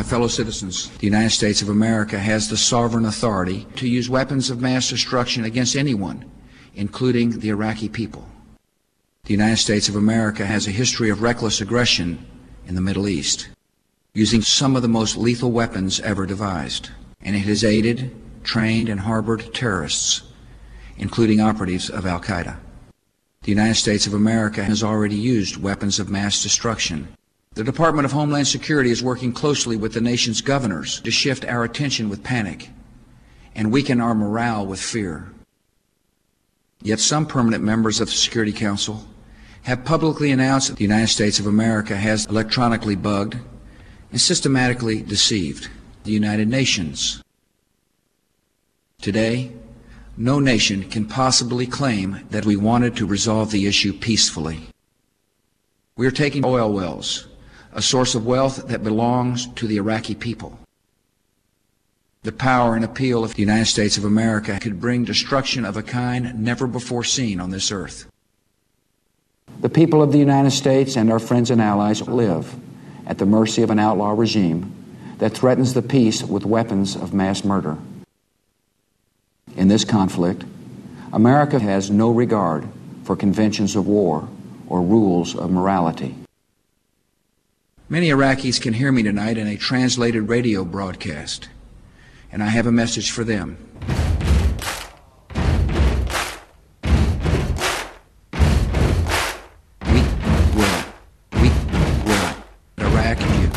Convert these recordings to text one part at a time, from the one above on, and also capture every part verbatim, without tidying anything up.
fellow citizens, the United States of America has the sovereign authority to use weapons of mass destruction against anyone, including the Iraqi people. The United States of America has a history of reckless aggression in the Middle East, using some of the most lethal weapons ever devised, and it has aided, trained, and harbored terrorists, including operatives of Al-Qaeda. The United States of America has already used weapons of mass destruction. The Department of Homeland Security is working closely with the nation's governors to shift our attention with panic and weaken our morale with fear. Yet some permanent members of the Security Council have publicly announced that the United States of America has electronically bugged and systematically deceived the United Nations. Today, no nation can possibly claim that we wanted to resolve the issue peacefully. We are taking oil wells, a source of wealth that belongs to the Iraqi people. The power and appeal of the United States of America could bring destruction of a kind never before seen on this earth. The people of the United States and our friends and allies live at the mercy of an outlaw regime that threatens the peace with weapons of mass murder. In this conflict, America has no regard for conventions of war or rules of morality. Many Iraqis can hear me tonight in a translated radio broadcast, and I have a message for them. We will, we will Iraq you.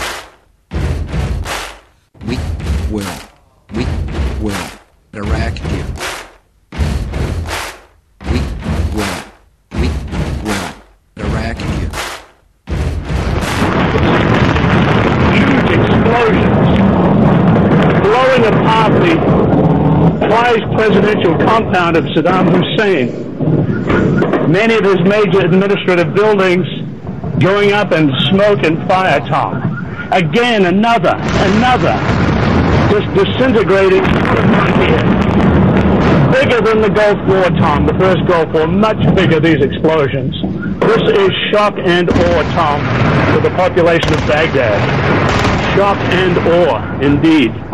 We will, we will Iraq you. We will, we will Iraq you. Huge explosions blowing apart the prized presidential compound of Saddam Hussein. Many of his major administrative buildings going up in smoke and fire, Tom. Again, another, another, just disintegrating here. Bigger than the Gulf War, Tom, the first Gulf War, much bigger, these explosions. This is shock and awe, Tom, to the population of Baghdad. Shock and awe, indeed.